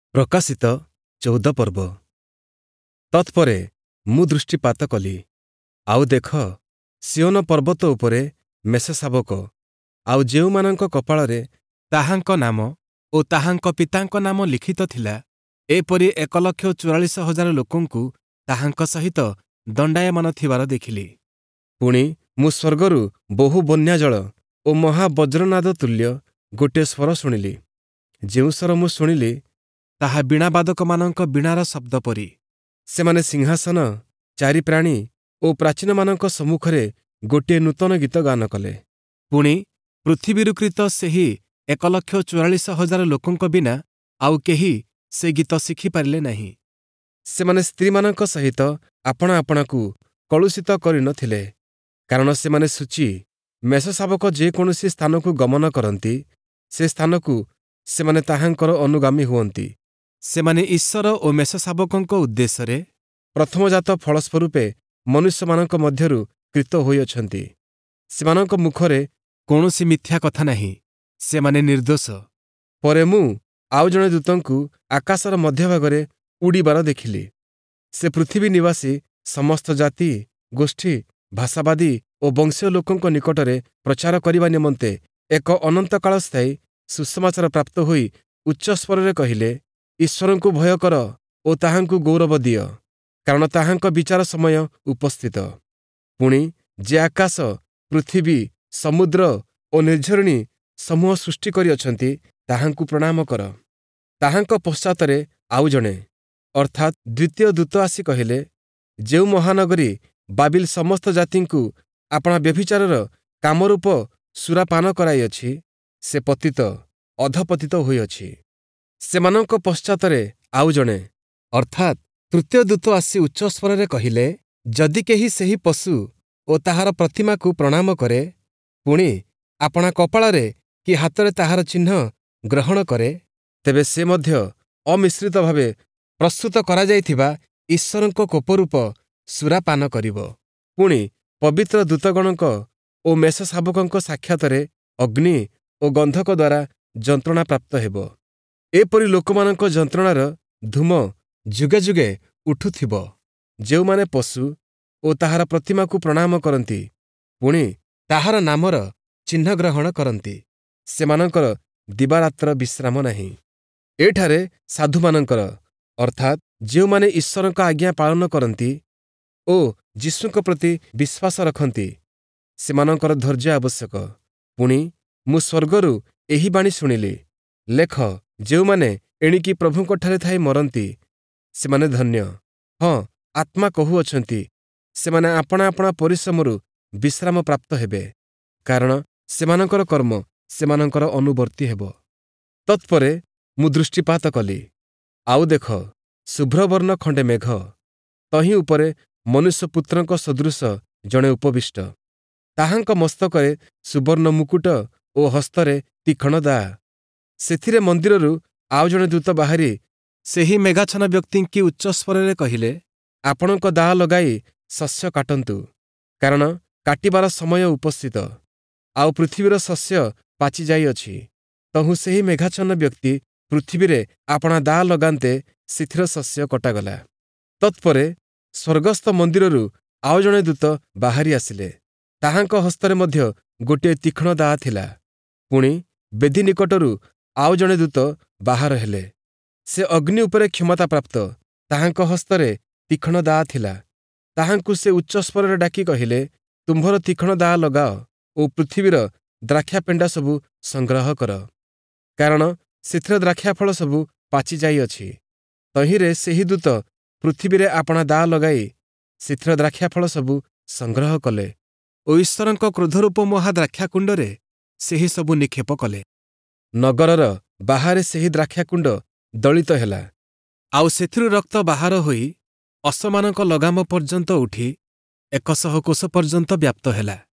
ପ୍ରକାଶିତ 14 ପର୍ବ। ତତ୍ପରେ ମୁଁ ଦୃଷ୍ଟିପାତ କଲି, ଆଉ ଦେଖ, ସିଓନ ପର୍ବତ ଉପରେ ମେଷଶାବକ, ଆଉ ଯେଉଁମାନଙ୍କ କପାଳରେ ତାହାଙ୍କ ନାମ ଓ ତାହାଙ୍କ ପିତାଙ୍କ ନାମ ଲିଖିତ ଥିଲା, ଏପରି 1,44,000 ଲୋକଙ୍କୁ ତାହାଙ୍କ ସହିତ ଦଣ୍ଡାୟମାନ ଥିବାର ଦେଖିଲି। ପୁଣି ମୁଁ ସ୍ୱର୍ଗରୁ ବହୁ ବନ୍ୟାଜଳ ଓ ମହାବଜ୍ରନାଦ ତୁଲ୍ୟ ଗୋଟିଏ ସ୍ୱର ଶୁଣିଲି। ଯେଉଁ ସ୍ୱର ମୁଁ ଶୁଣିଲି, ତାହା ବୀଣାବାଦକମାନଙ୍କ ବୀଣାର ଶବ୍ଦ ପରି। ସେମାନେ ସିଂହାସନ, ଚାରି ପ୍ରାଣୀ ଓ ପ୍ରାଚୀନମାନଙ୍କ ସମ୍ମୁଖରେ ଗୋଟିଏ ନୂତନ ଗୀତ ଗାନ କଲେ। ପୁଣି ପୃଥିବୀରୁ କୃତ ସେହି 1,44,000 ଲୋକଙ୍କ ବିନା ଆଉ କେହି ସେ ଗୀତ ଶିଖିପାରିଲେ ନାହିଁ। ସେମାନେ ସ୍ତ୍ରୀମାନଙ୍କ ସହିତ ଆପଣା ଆପଣାକୁ କଳୁଷିତ କରିନଥିଲେ, କାରଣ ସେମାନେ ସୂଚୀ। ମେଷଶାବକ ଯେକୌଣସି ସ୍ଥାନକୁ ଗମନ କରନ୍ତି, ସେ ସ୍ଥାନକୁ ସେମାନେ ତାହାଙ୍କର ଅନୁଗାମୀ ହୁଅନ୍ତି। ସେମାନେ ଈଶ୍ୱର ଓ ମେଷଶାବକଙ୍କ ଉଦ୍ଦେଶ୍ୟରେ ପ୍ରଥମଜାତ ଫଳ ସ୍ୱରୂପେ ମନୁଷ୍ୟମାନଙ୍କ ମଧ୍ୟରୁ କୃତ ହୋଇଅଛନ୍ତି। ସେମାନଙ୍କ ମୁଖରେ କୌଣସି ମିଥ୍ୟା କଥା ନାହିଁ, ସେମାନେ ନିର୍ଦ୍ଦୋଷ। ପରେ ମୁଁ ଆଉ ଜଣେ ଦୂତଙ୍କୁ ଆକାଶର ମଧ୍ୟଭାଗରେ ଉଡ଼ିବାର ଦେଖିଲି। ସେ ପୃଥିବୀ ନିବାସୀ ସମସ୍ତ ଜାତି, ଗୋଷ୍ଠୀ, ଭାଷାବାଦୀ ଓ ବଂଶୀୟ ଲୋକଙ୍କ ନିକଟରେ ପ୍ରଚାର କରିବା ନିମନ୍ତେ ଏକ ଅନନ୍ତକାଳ ସ୍ଥାୟୀ ସୁସମାଚାର ପ୍ରାପ୍ତ ହୋଇ ଉଚ୍ଚ ସ୍ୱରରେ କହିଲେ, ଈଶ୍ୱରଙ୍କୁ ଭୟ କର ଓ ତାହାଙ୍କୁ ଗୌରବ ଦିଅ, କାରଣ ତାହାଙ୍କ ବିଚାର ସମୟ ଉପସ୍ଥିତ। ପୁଣି ଯେ ଆକାଶ, ପୃଥିବୀ, ସମୁଦ୍ର ଓ ନିର୍ଝରିଣୀ ସମୂହ ସୃଷ୍ଟି କରିଅଛନ୍ତି, ତାହାଙ୍କୁ ପ୍ରଣାମ କର। ତାହାଙ୍କ ପଶ୍ଚାତରେ ଆଉ ଜଣେ, ଅର୍ଥାତ୍ ଦ୍ୱିତୀୟ ଦୂତ ଆସି କହିଲେ, ଯେଉଁ ମହାନଗରୀ ବାବିଲ ସମସ୍ତ ଜାତିଙ୍କୁ ଆପଣା ବ୍ୟଭିଚାରର କାମରୂପ ସୁରାପାନ କରାଇଅଛି, ସେ ପତିତ, ଅଧପତିତ ହୋଇଅଛି। ସେମାନଙ୍କ ପଶ୍ଚାତରେ ଆଉ ଜଣେ, ଅର୍ଥାତ୍ ତୃତୀୟ ଦୂତ ଆସି ଉଚ୍ଚସ୍ୱରରେ କହିଲେ, ଯଦି କେହି ସେହି ପଶୁ ଓ ତାହାର ପ୍ରତିମାକୁ ପ୍ରଣାମ କରେ, ପୁଣି ଆପଣା କପାଳରେ କି ହାତରେ ତାହାର ଚିହ୍ନ ଗ୍ରହଣ କରେ, ତେବେ ସେ ମଧ୍ୟ ଅମିଶ୍ରିତ ଭାବେ ପ୍ରସ୍ତୁତ କରାଯାଇଥିବା ଈଶ୍ୱରଙ୍କ କୋପରୂପ ସୁରାପାନ କରିବ। ପୁଣି ପବିତ୍ର ଦୂତଗଣଙ୍କ ଓ ମେଷଶାବକଙ୍କ ସାକ୍ଷାତରେ ଅଗ୍ନି ଓ ଗନ୍ଧକ ଦ୍ୱାରା ଯନ୍ତ୍ରଣା ପ୍ରାପ୍ତ ହେବ। ଏପରି ଲୋକମାନଙ୍କ ଯନ୍ତ୍ରଣାର ଧୂମ ଯୁଗେ ଯୁଗେ ଉଠୁଥିବ, ଯେଉଁମାନେ ପଶୁ ଓ ତାହାର ପ୍ରତିମାକୁ ପ୍ରଣାମ କରନ୍ତି, ପୁଣି ତାହାର ନାମର ଚିହ୍ନ ଗ୍ରହଣ କରନ୍ତି। ସେମାନଙ୍କର ଦିବାରାତ୍ର ବିଶ୍ରାମ ନାହିଁ। ଏଠାରେ ସାଧୁମାନଙ୍କର, ଅର୍ଥାତ୍ ଯେଉଁମାନେ ଈଶ୍ୱରଙ୍କ ଆଜ୍ଞା ପାଳନ କରନ୍ତି ଓ ଯୀଶୁଙ୍କ ପ୍ରତି ବିଶ୍ୱାସ ରଖନ୍ତି, ସେମାନଙ୍କର ଧୈର୍ଯ୍ୟ ଆବଶ୍ୟକ। ପୁଣି ମୁଁ ସ୍ୱର୍ଗରୁ ଏହି ବାଣୀ ଶୁଣିଲି, ଲେଖ, ଯେଉଁମାନେ ଏଣିକି ପ୍ରଭୁଙ୍କଠାରେ ଥାଇ ମରନ୍ତି, ସେମାନେ ଧନ୍ୟ। ହଁ, ଆତ୍ମା କହୁଅଛନ୍ତି, ସେମାନେ ଆପଣା ଆପଣା ପରିଶ୍ରମରୁ ବିଶ୍ରାମ ପ୍ରାପ୍ତ ହେବେ, କାରଣ ସେମାନଙ୍କର କର୍ମ ସେମାନଙ୍କର ଅନୁବର୍ତ୍ତୀ ହେବ। ତତ୍ପରେ ମୁଁ ଦୃଷ୍ଟିପାତ କଲି, ଆଉ ଦେଖ, ଶୁଭ୍ରବର୍ଣ୍ଣ ଖଣ୍ଡେ ମେଘ, ତହିଁ ଉପରେ ମନୁଷ୍ୟପୁତ୍ରଙ୍କ ସଦୃଶ ଜଣେ ଉପବିଷ୍ଟ। ତାହାଙ୍କ ମସ୍ତକରେ ସୁବର୍ଣ୍ଣ ମୁକୁଟ ଓ ହସ୍ତରେ ତୀକ୍ଷ୍ଣ ଦାଆ। ସେଥିରେ ମନ୍ଦିରରୁ ଆଉ ଜଣେ ଦୂତ ବାହାରି ସେହି ମେଘାଚ୍ଛନ୍ନ ବ୍ୟକ୍ତିଙ୍କି ଉଚ୍ଚସ୍ୱରରେ କହିଲେ, ଆପଣଙ୍କ ଦାଆ ଲଗାଇ ଶସ୍ୟ କାଟନ୍ତୁ, କାରଣ କାଟିବାର ସମୟ ଉପସ୍ଥିତ, ଆଉ ପୃଥିବୀର ଶସ୍ୟ ପାଚି ଯାଇଅଛି। ତହୁଁ ସେହି ମେଘାଚ୍ଛନ୍ନ ବ୍ୟକ୍ତି ପୃଥିବୀରେ ଆପଣା ଦାଆ ଲଗାନ୍ତେ ସେଥିର ଶସ୍ୟ କଟାଗଲା। ତତ୍ପରେ ସ୍ୱର୍ଗସ୍ଥ ମନ୍ଦିରରୁ ଆଉ ଜଣେ ଦୂତ ବାହାରି ଆସିଲେ। ତାହାଙ୍କ ହସ୍ତରେ ମଧ୍ୟ ଗୋଟିଏ ତୀକ୍ଷ୍ଣ ଦାଆ ଥିଲା। ପୁଣି ବେଦୀ ନିକଟରୁ ଆଉ ଜଣେ ଦୂତ ବାହାର ହେଲେ। ସେ ଅଗ୍ନି ଉପରେ କ୍ଷମତା ପ୍ରାପ୍ତ, ତାହାଙ୍କ ହସ୍ତରେ ତୀକ୍ଷ୍ଣ ଦାଆ ଥିଲା। ତାହାଙ୍କୁ ସେ ଉଚ୍ଚସ୍ୱରରେ ଡାକି କହିଲେ, ତୁମ୍ଭର ତୀକ୍ଷ୍ଣ ଦାଆ ଲଗାଅ ଓ ପୃଥିବୀର ଦ୍ରାକ୍ଷାପେଣ୍ଡା ସବୁ ସଂଗ୍ରହ କର, କାରଣ ସେଥିର ଦ୍ରାକ୍ଷାଫଳ ସବୁ ପାଚି ଯାଇଅଛି। ତହିଁରେ ସେହି ଦୂତ ପୃଥିବୀରେ ଆପଣା ଦାଆ ଲଗାଇ ସେଥିର ଦ୍ରାକ୍ଷାଫଳ ସବୁ ସଂଗ୍ରହ କଲେ ଓ ଈଶ୍ୱରଙ୍କ କ୍ରୋଧରୂପ ମହା ଦ୍ରାକ୍ଷାକୁଣ୍ଡରେ ସେହି ସବୁ ନିକ୍ଷେପ କଲେ। ନଗରର ବାହାରେ ସେହି ଦ୍ରାକ୍ଷାକୁଣ୍ଡ ଦଳିତ ହେଲା, ଆଉ ସେଥିରୁ ରକ୍ତ ବାହାର ହୋଇ ଅଶ୍ଵମାନଙ୍କ ଲଗାମ ପର୍ଯ୍ୟନ୍ତ ଉଠି 100 କୋଶ ପର୍ଯ୍ୟନ୍ତ ବ୍ୟାପ୍ତ ହେଲା।